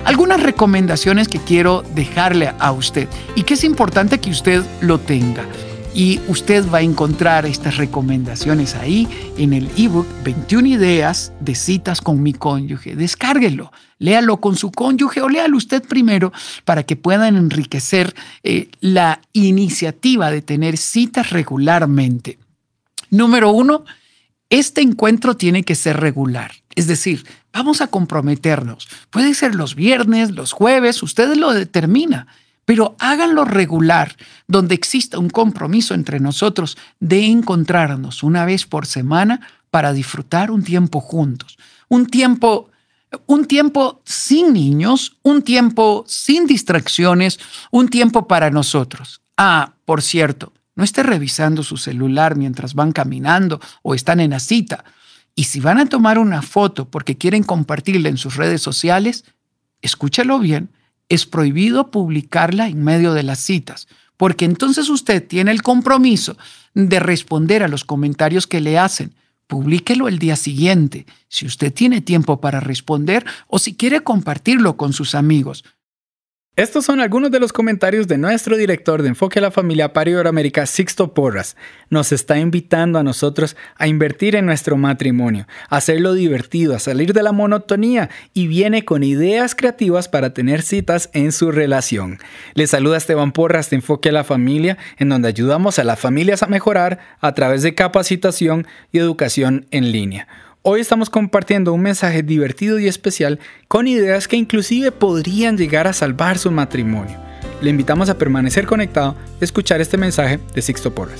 Algunas recomendaciones que quiero dejarle a usted y que es importante que usted lo tenga. Y usted va a encontrar estas recomendaciones ahí en el ebook 21 ideas de citas con mi cónyuge. Descárguelo, léalo con su cónyuge o léalo usted primero para que puedan enriquecer la iniciativa de tener citas regularmente. Número 1, este encuentro tiene que ser regular. Es decir, vamos a comprometernos. Puede ser los viernes, los jueves, usted lo determina. Pero háganlo regular, donde exista un compromiso entre nosotros de encontrarnos una vez por semana para disfrutar un tiempo juntos. Un tiempo sin niños, un tiempo sin distracciones, un tiempo para nosotros. Ah, por cierto, no esté revisando su celular mientras van caminando o están en la cita. Y si van a tomar una foto porque quieren compartirla en sus redes sociales, escúchalo bien. Es prohibido publicarla en medio de las citas, porque entonces usted tiene el compromiso de responder a los comentarios que le hacen. Publíquelo el día siguiente, si usted tiene tiempo para responder o si quiere compartirlo con sus amigos. Estos son algunos de los comentarios de nuestro director de Enfoque a la Familia para Iberoamérica, Sixto Porras. Nos está invitando a nosotros a invertir en nuestro matrimonio, a hacerlo divertido, a salir de la monotonía y viene con ideas creativas para tener citas en su relación. Les saluda Esteban Porras de Enfoque a la Familia, en donde ayudamos a las familias a mejorar a través de capacitación y educación en línea. Hoy estamos compartiendo un mensaje divertido y especial con ideas que inclusive podrían llegar a salvar su matrimonio. Le invitamos a permanecer conectado y escuchar este mensaje de Sixto Porras.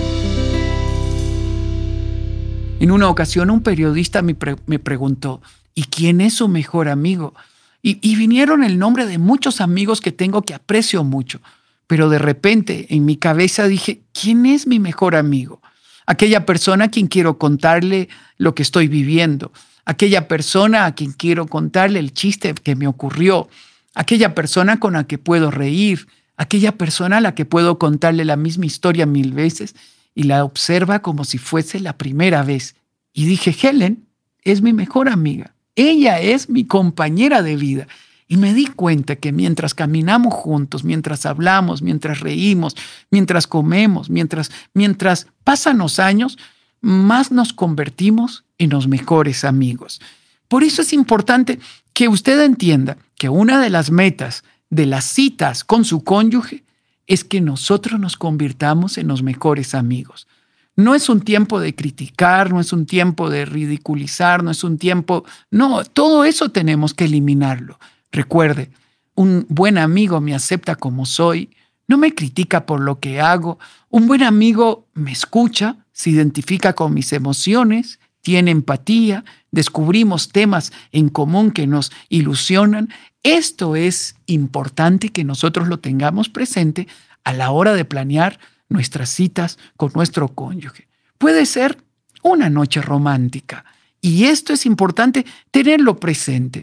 En una ocasión un periodista me preguntó, ¿y quién es su mejor amigo? Y vinieron el nombre de muchos amigos que tengo que aprecio mucho. Pero de repente en mi cabeza dije, ¿quién es mi mejor amigo? Aquella persona a quien quiero contarle lo que estoy viviendo, aquella persona a quien quiero contarle el chiste que me ocurrió, aquella persona con la que puedo reír, aquella persona a la que puedo contarle la misma historia 1000 veces y la observa como si fuese la primera vez. Y dije, Helen es mi mejor amiga, ella es mi compañera de vida. Y me di cuenta que mientras caminamos juntos, mientras hablamos, mientras reímos, mientras comemos, mientras pasan los años, más nos convertimos en los mejores amigos. Por eso es importante que usted entienda que una de las metas de las citas con su cónyuge es que nosotros nos convirtamos en los mejores amigos. No es un tiempo de criticar, no es un tiempo de ridiculizar, no es un tiempo... No, todo eso tenemos que eliminarlo. Recuerde, un buen amigo me acepta como soy, no me critica por lo que hago. Un buen amigo me escucha, se identifica con mis emociones, tiene empatía, descubrimos temas en común que nos ilusionan. Esto es importante que nosotros lo tengamos presente a la hora de planear nuestras citas con nuestro cónyuge. Puede ser una noche romántica y esto es importante tenerlo presente.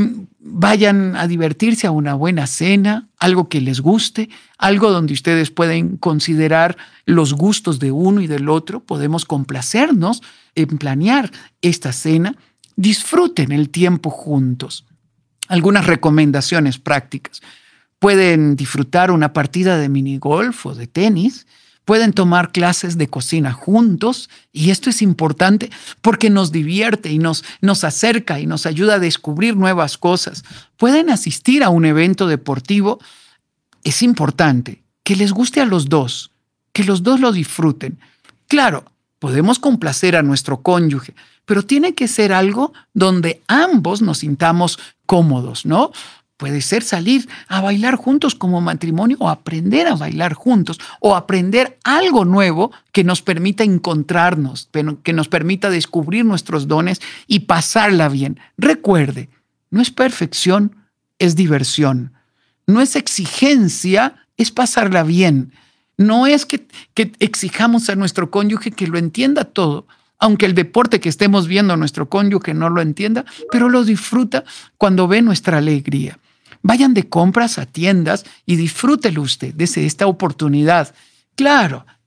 Vayan a divertirse a una buena cena, algo que les guste, algo donde ustedes pueden considerar los gustos de uno y del otro. Podemos complacernos en planear esta cena. Disfruten el tiempo juntos. Algunas recomendaciones prácticas. Pueden disfrutar una partida de minigolf o de tenis. Pueden tomar clases de cocina juntos y esto es importante porque nos divierte y nos acerca y nos ayuda a descubrir nuevas cosas. Pueden asistir a un evento deportivo. Es importante que les guste a los dos, que los dos lo disfruten. Claro, podemos complacer a nuestro cónyuge, pero tiene que ser algo donde ambos nos sintamos cómodos, ¿no? Puede ser salir a bailar juntos como matrimonio o aprender a bailar juntos o aprender algo nuevo que nos permita encontrarnos, que nos permita descubrir nuestros dones y pasarla bien. Recuerde, no es perfección, es diversión. No es exigencia, es pasarla bien. No es que exijamos a nuestro cónyuge que lo entienda todo, aunque el deporte que estemos viendo a nuestro cónyuge no lo entienda, pero lo disfruta cuando ve nuestra alegría. Vayan de compras a tiendas y disfrútelo usted desde esta oportunidad. Claro,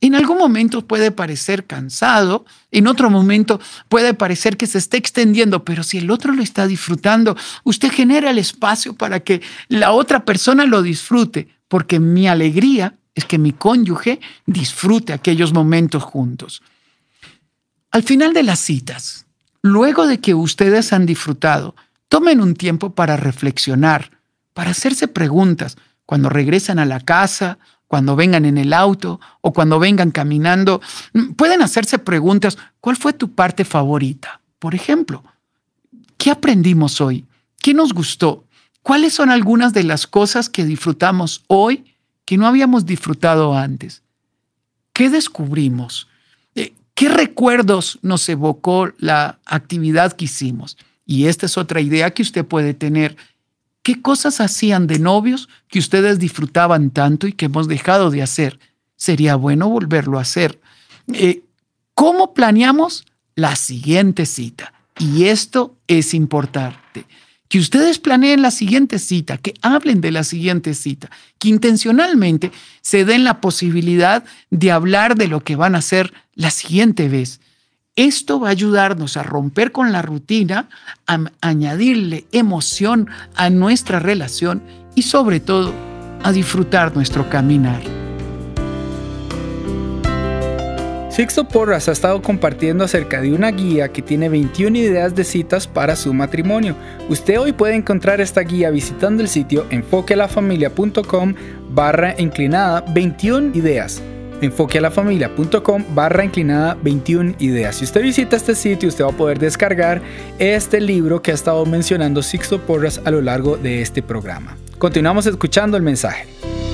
En algún momento puede parecer cansado, en otro momento puede parecer que se está extendiendo, pero si el otro lo está disfrutando, usted genera el espacio para que la otra persona lo disfrute, porque mi alegría es que mi cónyuge disfrute aquellos momentos juntos. Al final de las citas, luego de que ustedes han disfrutado, tomen un tiempo para reflexionar, para hacerse preguntas cuando regresan a la casa, cuando vengan en el auto o cuando vengan caminando. Pueden hacerse preguntas. ¿Cuál fue tu parte favorita? Por ejemplo, ¿qué aprendimos hoy? ¿Qué nos gustó? ¿Cuáles son algunas de las cosas que disfrutamos hoy que no habíamos disfrutado antes? ¿Qué descubrimos? ¿Qué recuerdos nos evocó la actividad que hicimos? Y esta es otra idea que usted puede tener. ¿Qué cosas hacían de novios que ustedes disfrutaban tanto y que hemos dejado de hacer? Sería bueno volverlo a hacer. ¿Cómo planeamos la siguiente cita? Y esto es importante. Que ustedes planeen la siguiente cita, que hablen de la siguiente cita, que intencionalmente se den la posibilidad de hablar de lo que van a hacer la siguiente vez. Esto va a ayudarnos a romper con la rutina, a añadirle emoción a nuestra relación y sobre todo a disfrutar nuestro caminar. Sixto Porras ha estado compartiendo acerca de una guía que tiene 21 ideas de citas para su matrimonio. Usted hoy puede encontrar esta guía visitando el sitio enfoquealafamilia.com/21 ideas. enfoquealafamilia.com/21 ideas. Si usted visita este sitio, usted va a poder descargar este libro que ha estado mencionando Sixto Porras a lo largo de este programa. Continuamos escuchando el mensaje.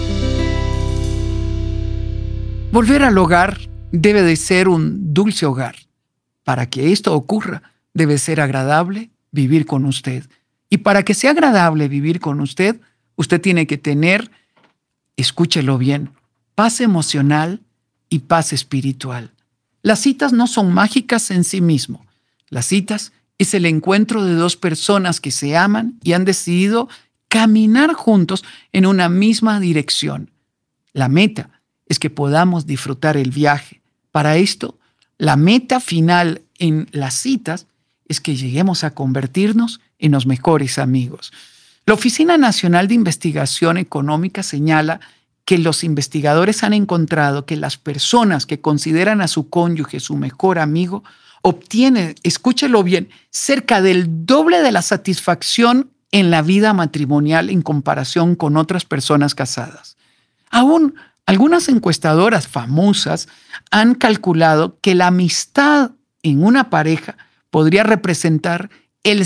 Volver al hogar debe de ser un dulce hogar. Para que esto ocurra, debe ser agradable vivir con usted. Y para que sea agradable vivir con usted, usted tiene que tener, escúchelo bien, paz emocional y paz espiritual. Las citas no son mágicas en sí mismo. Las citas es el encuentro de dos personas que se aman y han decidido caminar juntos en una misma dirección. La meta es que podamos disfrutar el viaje. Para esto, la meta final en las citas es que lleguemos a convertirnos en los mejores amigos. La Oficina Nacional de Investigación Económica señala que los investigadores han encontrado que las personas que consideran a su cónyuge su mejor amigo obtienen, escúchelo bien, cerca del doble de la satisfacción en la vida matrimonial en comparación con otras personas casadas. Aún algunas encuestadoras famosas han calculado que la amistad en una pareja podría representar el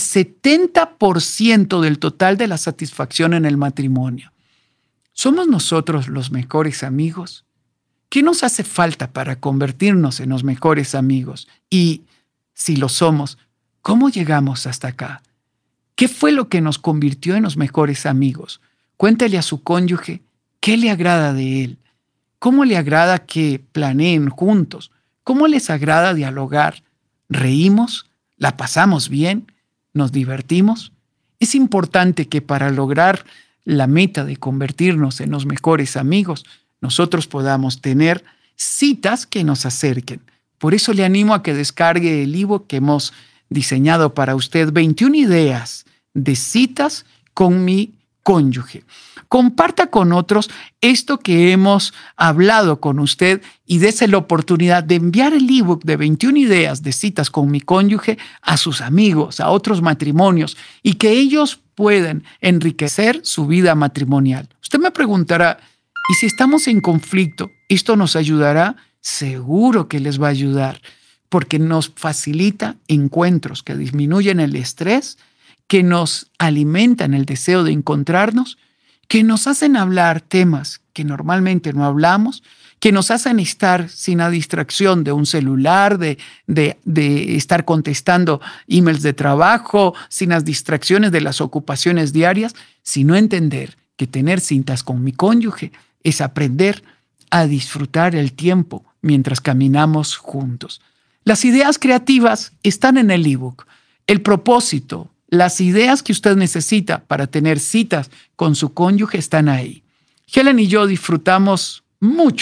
70% del total de la satisfacción en el matrimonio. ¿Somos nosotros los mejores amigos? ¿Qué nos hace falta para convertirnos en los mejores amigos? Y, si lo somos, ¿cómo llegamos hasta acá? ¿Qué fue lo que nos convirtió en los mejores amigos? Cuéntele a su cónyuge qué le agrada de él. ¿Cómo le agrada que planeen juntos? ¿Cómo les agrada dialogar? ¿Reímos? ¿La pasamos bien? ¿Nos divertimos? Es importante que para lograr la meta de convertirnos en los mejores amigos, nosotros podamos tener citas que nos acerquen. Por eso le animo a que descargue el ebook que hemos diseñado para usted, 21 ideas de citas con mi cónyuge. Comparta con otros esto que hemos hablado con usted y dése la oportunidad de enviar el ebook de 21 ideas de citas con mi cónyuge a sus amigos, a otros matrimonios y que ellos puedan enriquecer su vida matrimonial. Usted me preguntará, ¿y si estamos en conflicto, esto nos ayudará? Seguro que les va a ayudar, porque nos facilita encuentros que disminuyen el estrés, que nos alimentan el deseo de encontrarnos, que nos hacen hablar temas que normalmente no hablamos, que nos hacen estar sin la distracción de un celular, de estar contestando emails de trabajo, sin las distracciones de las ocupaciones diarias, sino entender que tener citas con mi cónyuge es aprender a disfrutar el tiempo mientras caminamos juntos. Las ideas creativas están en el ebook. El propósito, las ideas que usted necesita para tener citas con su cónyuge están ahí. Helen y yo disfrutamos mucho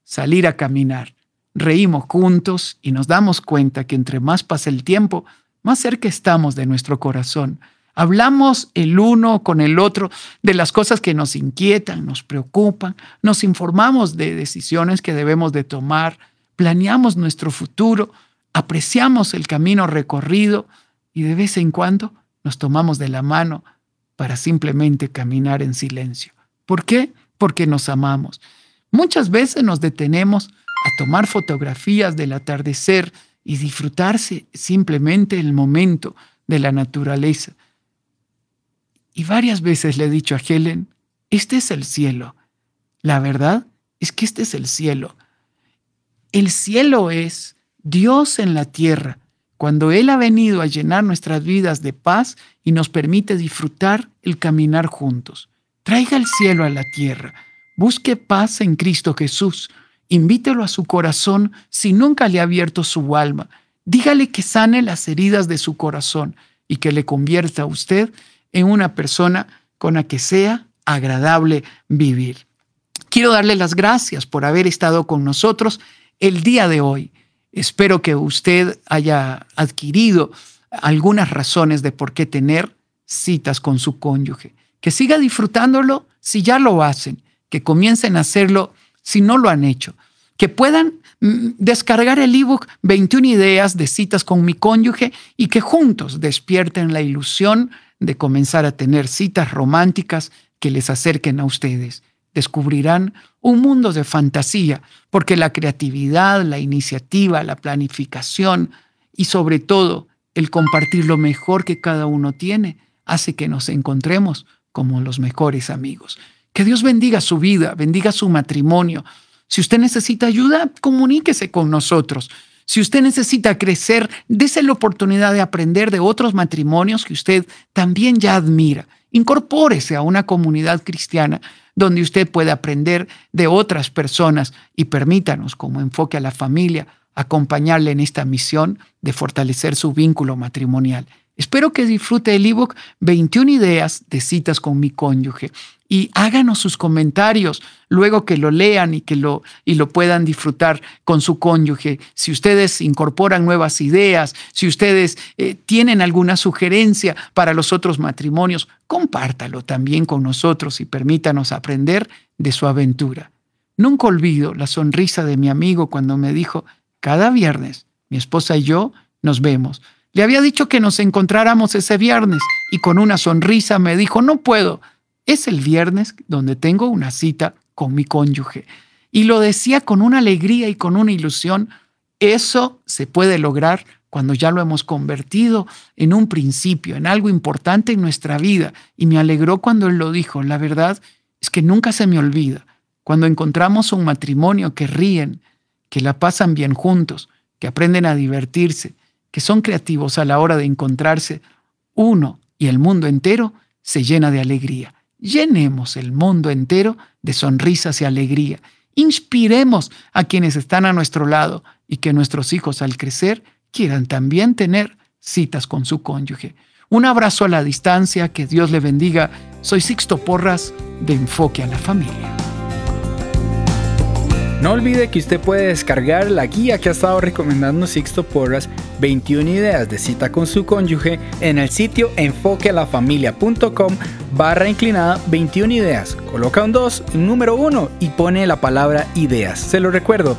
salir a caminar. Reímos juntos y nos damos cuenta que entre más pasa el tiempo, más cerca estamos de nuestro corazón. Hablamos el uno con el otro de las cosas que nos inquietan, nos preocupan, nos informamos de decisiones que debemos de tomar, planeamos nuestro futuro, apreciamos el camino recorrido y de vez en cuando nos tomamos de la mano para simplemente caminar en silencio. ¿Por qué? Porque nos amamos. Muchas veces nos detenemos a tomar fotografías del atardecer y disfrutarse simplemente el momento de la naturaleza. Y varias veces le he dicho a Helen, este es el cielo. La verdad es que este es el cielo. El cielo es Dios en la tierra, cuando Él ha venido a llenar nuestras vidas de paz y nos permite disfrutar el caminar juntos. Traiga el cielo a la tierra. Busque paz en Cristo Jesús. Invítelo a su corazón si nunca le ha abierto su alma. Dígale que sane las heridas de su corazón y que le convierta a usted en una persona con la que sea agradable vivir. Quiero darle las gracias por haber estado con nosotros el día de hoy. Espero que usted haya adquirido algunas razones de por qué tener citas con su cónyuge. Que siga disfrutándolo si ya lo hacen, que comiencen a hacerlo si no lo han hecho, que puedan descargar el ebook 21 ideas de citas con mi cónyuge y que juntos despierten la ilusión de comenzar a tener citas románticas que les acerquen a ustedes. Descubrirán un mundo de fantasía, porque la creatividad, la iniciativa, la planificación y sobre todo el compartir lo mejor que cada uno tiene hace que nos encontremos como los mejores amigos. Que Dios bendiga su vida, bendiga su matrimonio. Si usted necesita ayuda, comuníquese con nosotros. Si usted necesita crecer, dése la oportunidad de aprender de otros matrimonios que usted también ya admira. Incorpórese a una comunidad cristiana donde usted pueda aprender de otras personas y permítanos, como Enfoque a la Familia, acompañarle en esta misión de fortalecer su vínculo matrimonial. Espero que disfrute el ebook 21 ideas de citas con mi cónyuge y háganos sus comentarios luego que lo lean y lo puedan disfrutar con su cónyuge. Si ustedes incorporan nuevas ideas, si ustedes tienen alguna sugerencia para los otros matrimonios, compártalo también con nosotros y permítanos aprender de su aventura. Nunca olvido la sonrisa de mi amigo cuando me dijo, cada viernes mi esposa y yo nos vemos. Le había dicho que nos encontráramos ese viernes y con una sonrisa me dijo, no puedo. Es el viernes donde tengo una cita con mi cónyuge. Y lo decía con una alegría y con una ilusión. Eso se puede lograr cuando ya lo hemos convertido en un principio, en algo importante en nuestra vida. Y me alegró cuando él lo dijo. La verdad es que nunca se me olvida. Cuando encontramos un matrimonio que ríen, que la pasan bien juntos, que aprenden a divertirse, que son creativos a la hora de encontrarse, uno y el mundo entero se llena de alegría. Llenemos el mundo entero de sonrisas y alegría. Inspiremos a quienes están a nuestro lado y que nuestros hijos al crecer quieran también tener citas con su cónyuge. Un abrazo a la distancia, que Dios le bendiga. Soy Sixto Porras de Enfoque a la Familia. No olvide que usted puede descargar la guía que ha estado recomendando Sixto Porras, 21 ideas de cita con su cónyuge, en el sitio enfoquealafamilia.com/21 ideas. Coloca un 2, un número 1 y pone la palabra ideas. Se lo recuerdo,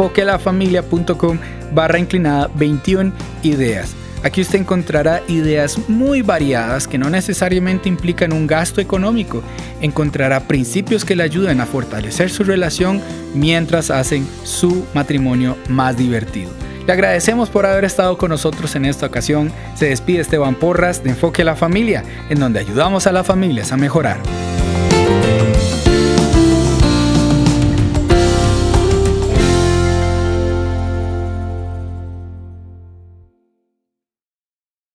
enfoquealafamilia.com/21 ideas. Aquí usted encontrará ideas muy variadas que no necesariamente implican un gasto económico. Encontrará principios que le ayuden a fortalecer su relación mientras hacen su matrimonio más divertido. Le agradecemos por haber estado con nosotros en esta ocasión. Se despide Esteban Porras de Enfoque a la Familia, en donde ayudamos a las familias a mejorar.